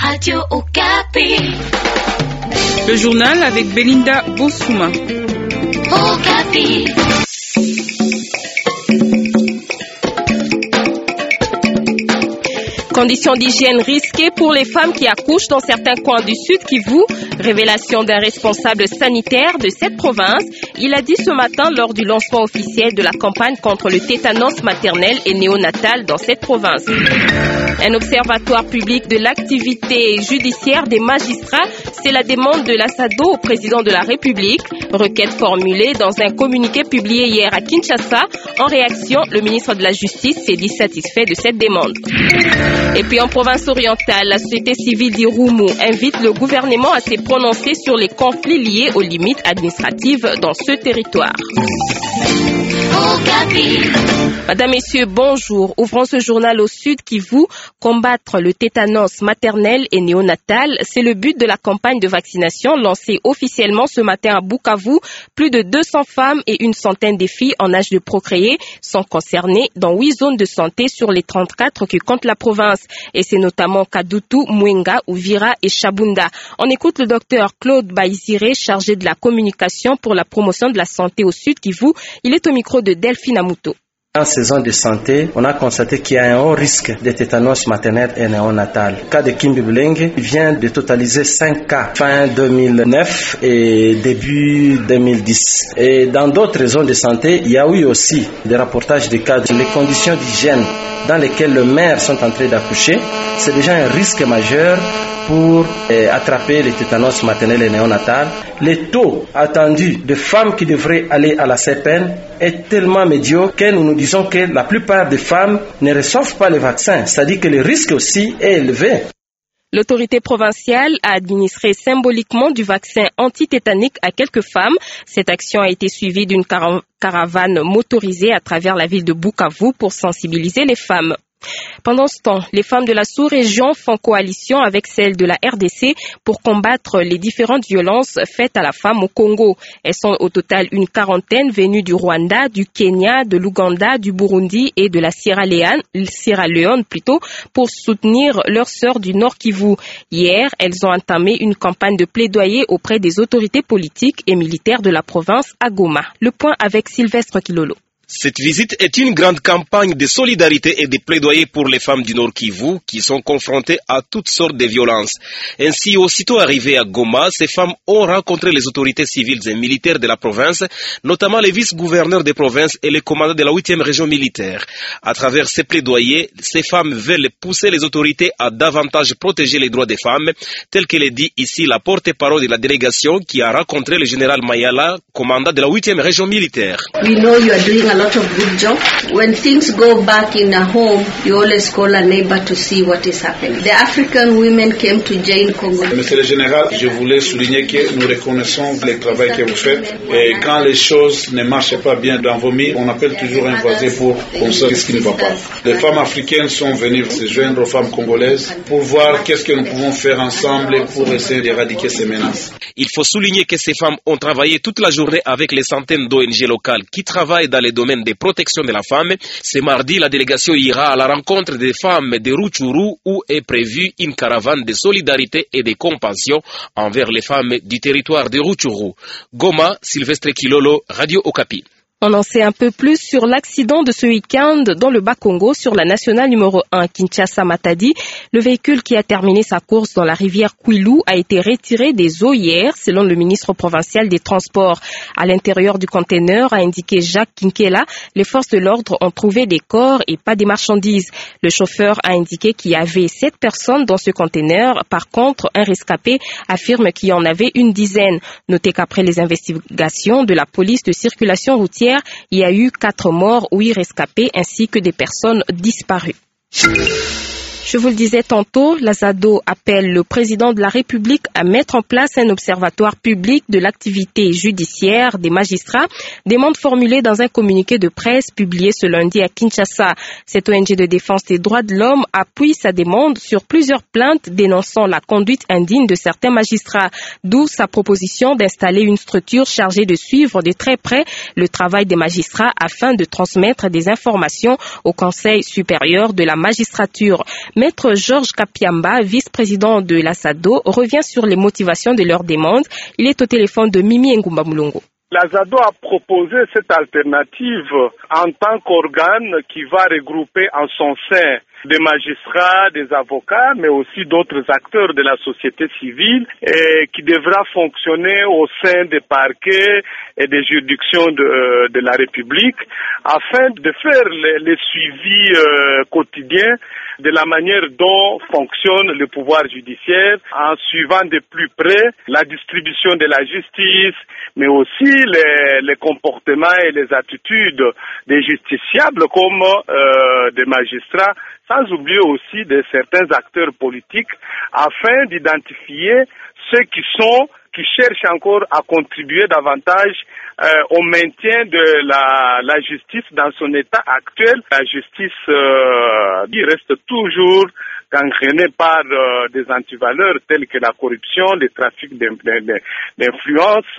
Radio Okapi. Le journal avec Belinda Bossouma. Okapi. Conditions d'hygiène risquées pour les femmes qui accouchent dans certains coins du Sud Kivu. Révélation d'un responsable sanitaire de cette province. Il a dit ce matin lors du lancement officiel de la campagne contre le tétanos maternel et néonatal dans cette province. Un observatoire public de l'activité judiciaire des magistrats, c'est la demande de l'ASADO au président de la République. Requête formulée dans un communiqué publié hier à Kinshasa. En réaction, le ministre de la Justice s'est dit satisfait de cette demande. Et puis en province orientale, la société civile d'Irumu invite le gouvernement à se prononcer sur les conflits liés aux limites administratives dans ce territoire. Madame, Messieurs, bonjour. Ouvrons ce journal au Sud Kivu. Combattre le tétanos maternel et néonatal, c'est le but de la campagne de vaccination lancée officiellement ce matin à Bukavu. Plus de 200 femmes et une centaine de filles en âge de procréer sont concernées dans 8 zones de santé sur les 34 que compte la province. Et c'est notamment Kadutu, Mwenga, Uvira et Shabunda. On écoute le docteur Claude Baizire, chargé de la communication pour la promotion de la santé au Sud Kivu. Il est au micro de Delphine Amuto. En saison de santé, on a constaté qu'il y a un haut risque de tétanos maternel et néonatal. Le cas de Kimbi Bulenge vient de totaliser 5 cas fin 2009 et début 2010. Et dans d'autres zones de santé, il y a eu aussi des rapportages de cas. Les conditions d'hygiène dans lesquelles les mères sont en train d'accoucher, c'est déjà un risque majeur pour attraper le tétanos maternel et néonatal. Le taux attendu de femmes qui devraient aller à la CPN est tellement médiocre que nous disons que la plupart des femmes ne reçoivent pas le vaccin. C'est-à-dire que le risque aussi est élevé. L'autorité provinciale a administré symboliquement du vaccin antitétanique à quelques femmes. Cette action a été suivie d'une caravane motorisée à travers la ville de Bukavu pour sensibiliser les femmes. Pendant ce temps, les femmes de la sous-région font coalition avec celles de la RDC pour combattre les différentes violences faites à la femme au Congo. Elles sont au total une quarantaine venues du Rwanda, du Kenya, de l'Ouganda, du Burundi et de la Sierra Leone pour soutenir leurs sœurs du Nord Kivu. Hier, elles ont entamé une campagne de plaidoyer auprès des autorités politiques et militaires de la province à Goma. Le point avec Sylvestre Kilolo. Cette visite est une grande campagne de solidarité et de plaidoyer pour les femmes du Nord Kivu qui sont confrontées à toutes sortes de violences. Ainsi, aussitôt arrivées à Goma, ces femmes ont rencontré les autorités civiles et militaires de la province, notamment les vice-gouverneurs des provinces et les commandants de la 8e région militaire. À travers ces plaidoyers, ces femmes veulent pousser les autorités à davantage protéger les droits des femmes, tel que le dit ici la porte-parole de la délégation qui a rencontré le général Mayala, commandant de la 8e région militaire. We know you are doing a lot of good job. When things go back in a home, you always call a neighbor to see what is happening. The African women came to join Congo. Monsieur le général, je voulais souligner que nous reconnaissons le travail que vous faites. Et quand les choses ne marchent pas bien dans vos milieux, on appelle toujours un voisin pour constater ce qui ne va pas. Les femmes africaines sont venues se joindre aux femmes congolaises pour voir qu'est-ce que nous pouvons faire ensemble pour essayer d'éradiquer ces menaces. Il faut souligner que ces femmes ont travaillé toute la journée avec les centaines d'ONG locales qui travaillent dans les domaines de protection de la femme. Ce mardi, la délégation ira à la rencontre des femmes de Rutshuru où est prévue une caravane de solidarité et de compassion envers les femmes du territoire de Rutshuru. Goma, Sylvestre Kilolo, Radio Okapi. On en sait un peu plus sur l'accident de ce week-end dans le Bas-Congo sur la nationale numéro 1 Kinshasa-Matadi. Le véhicule qui a terminé sa course dans la rivière Kwilu a été retiré des eaux hier, selon le ministre provincial des Transports. À l'intérieur du conteneur, a indiqué Jacques Kinkela, les forces de l'ordre ont trouvé des corps et pas des marchandises. Le chauffeur a indiqué qu'il y avait 7 personnes dans ce conteneur. Par contre, un rescapé affirme qu'il y en avait une dizaine. Notez qu'après les investigations de la police de circulation routière, il y a eu 4 morts, 8 rescapés ainsi que des personnes disparues. Je vous le disais tantôt, l'ASADO appelle le président de la République à mettre en place un observatoire public de l'activité judiciaire des magistrats, demande formulée dans un communiqué de presse publié ce lundi à Kinshasa. Cette ONG de défense des droits de l'homme appuie sa demande sur plusieurs plaintes dénonçant la conduite indigne de certains magistrats, d'où sa proposition d'installer une structure chargée de suivre de très près le travail des magistrats afin de transmettre des informations au Conseil supérieur de la magistrature. Maître Georges Kapiamba, vice-président de la SADO, revient sur les motivations de leur demande. Il est au téléphone de Mimi Ngumba Mulongo. La SADO a proposé cette alternative en tant qu'organe qui va regrouper en son sein des magistrats, des avocats, mais aussi d'autres acteurs de la société civile et qui devra fonctionner au sein des parquets et des juridictions de la République afin de faire les suivis quotidiens de la manière dont fonctionne le pouvoir judiciaire en suivant de plus près la distribution de la justice, mais aussi les comportements et les attitudes des justiciables comme des magistrats, sans oublier aussi de certains acteurs politiques, afin d'identifier ceux qui cherchent encore à contribuer davantage au maintien de la justice dans son état actuel. La justice qui reste toujours gangrénée par des antivaleurs telles que la corruption, le trafic d'influence.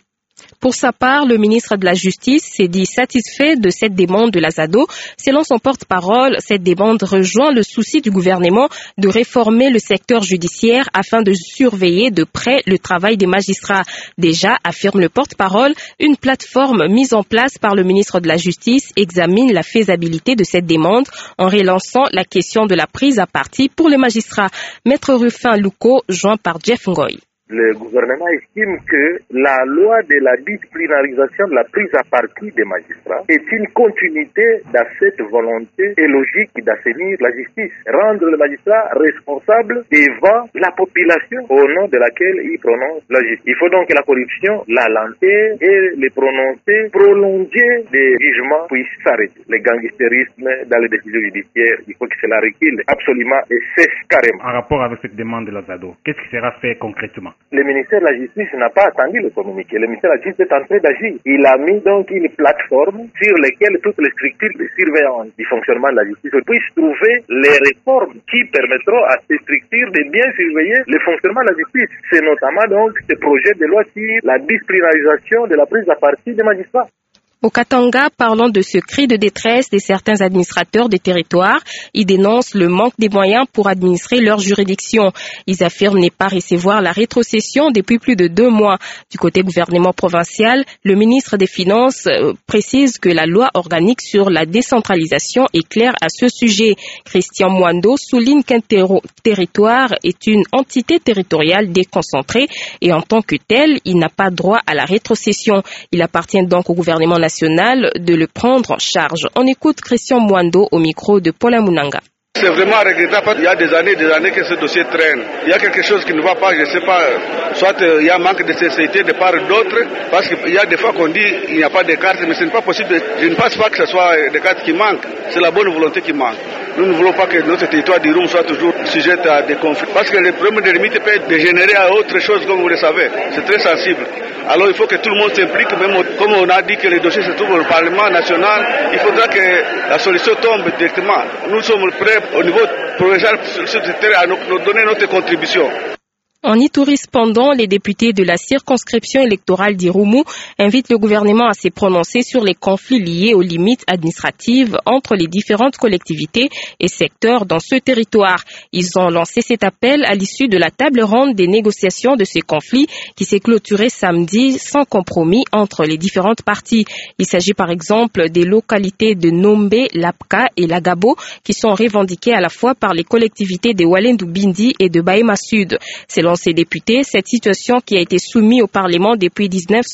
Pour sa part, le ministre de la Justice s'est dit satisfait de cette demande de la SADO. Selon son porte-parole, cette demande rejoint le souci du gouvernement de réformer le secteur judiciaire afin de surveiller de près le travail des magistrats. Déjà, affirme le porte-parole, une plateforme mise en place par le ministre de la Justice examine la faisabilité de cette demande en relançant la question de la prise à partie pour les magistrats. Maître Rufin Louko, joint par Jeff Ngoy. Le gouvernement estime que la loi de la disciplinarisation de la prise à partie des magistrats est une continuité dans cette volonté et logique d'assainir la justice, rendre le magistrat responsable devant la population au nom de laquelle il prononce la justice. Il faut donc que la corruption, la lenteur et les prononcés prolongés des jugements puissent s'arrêter. Le gangstérisme dans les décisions judiciaires, il faut que cela recule absolument et cesse carrément. En rapport avec cette demande de la SADO, qu'est-ce qui sera fait concrètement? Le ministère de la Justice n'a pas attendu le communiqué. Le ministère de la Justice est en train d'agir. Il a mis donc une plateforme sur laquelle toutes les structures de surveillance du fonctionnement de la justice puissent trouver les réformes qui permettront à ces structures de bien surveiller le fonctionnement de la justice. C'est notamment donc ce projet de loi sur la disciplinarisation de la prise à partie des magistrats. Au Katanga, parlant de ce cri de détresse de certains administrateurs des territoires, ils dénoncent le manque des moyens pour administrer leur juridiction. Ils affirment ne pas recevoir la rétrocession depuis plus de 2 mois. Du côté gouvernement provincial, le ministre des Finances précise que la loi organique sur la décentralisation est claire à ce sujet. Christian Mwando souligne qu'un territoire est une entité territoriale déconcentrée et en tant que tel, il n'a pas droit à la rétrocession. Il appartient donc au gouvernement national de le prendre en charge. On écoute Christian Mwando au micro de Paula Munanga. C'est vraiment regrettable. Il y a des années que ce dossier traîne. Il y a quelque chose qui ne va pas, je ne sais pas. Soit il y a un manque de sincérité de part et d'autre, parce qu'il y a des fois qu'on dit qu'il n'y a pas de cartes, mais ce n'est pas possible. Je ne pense pas que ce soit des cartes qui manquent. C'est la bonne volonté qui manque. Nous ne voulons pas que notre territoire d'Irum soit toujours sujet à des conflits. Parce que le problème des limites peut dégénérer à autre chose, comme vous le savez. C'est très sensible. Alors il faut que tout le monde s'implique, même comme on a dit que les dossiers se trouvent au Parlement national, il faudra que la solution tombe directement. Nous sommes prêts au niveau provincial sur ce terrain à nous donner notre contribution. En Ituri, cependant, les députés de la circonscription électorale d'Irumu invitent le gouvernement à se prononcer sur les conflits liés aux limites administratives entre les différentes collectivités et secteurs dans ce territoire. Ils ont lancé cet appel à l'issue de la table ronde des négociations de ces conflits qui s'est clôturée samedi sans compromis entre les différentes parties. Il s'agit par exemple des localités de Nombe, Lapka et Lagabo qui sont revendiquées à la fois par les collectivités de Walendu Bindi et de Bahema Sud. Selon ces députés, cette situation qui a été soumise au Parlement depuis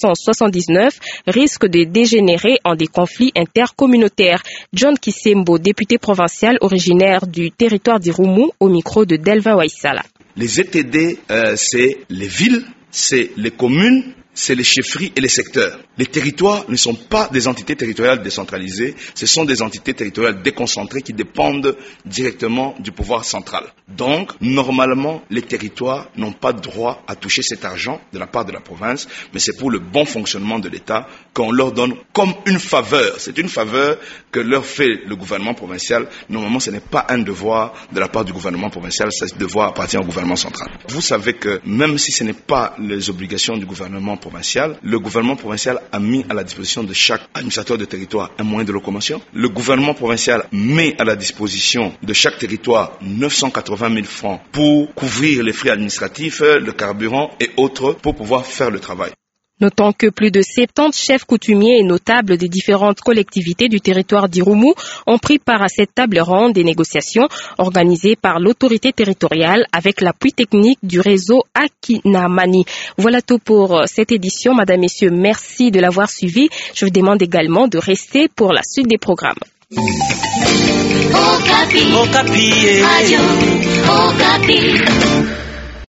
1979 risque de dégénérer en des conflits intercommunautaires. John Kisembo, député provincial originaire du territoire d'Irumu, au micro de Delvin Waisala. Les ETD, c'est les villes, c'est les communes, c'est les chefferies et les secteurs. Les territoires ne sont pas des entités territoriales décentralisées, ce sont des entités territoriales déconcentrées qui dépendent directement du pouvoir central. Donc, normalement, les territoires n'ont pas droit à toucher cet argent de la part de la province, mais c'est pour le bon fonctionnement de l'État qu'on leur donne comme une faveur. C'est une faveur que leur fait le gouvernement provincial. Normalement, ce n'est pas un devoir de la part du gouvernement provincial, ce devoir appartient au gouvernement central. Vous savez que même si ce n'est pas les obligations du gouvernement provincial. Le gouvernement provincial a mis à la disposition de chaque administrateur de territoire un moyen de locomotion. Le gouvernement provincial met à la disposition de chaque territoire 980 000 francs pour couvrir les frais administratifs, le carburant et autres pour pouvoir faire le travail. Notons que plus de 70 chefs coutumiers et notables des différentes collectivités du territoire d'Irumu ont pris part à cette table ronde des négociations organisée par l'autorité territoriale avec l'appui technique du réseau Akinamani. Voilà tout pour cette édition. Madame, Messieurs, merci de l'avoir suivi. Je vous demande également de rester pour la suite des programmes. Okapi. Okapi. Radio Okapi.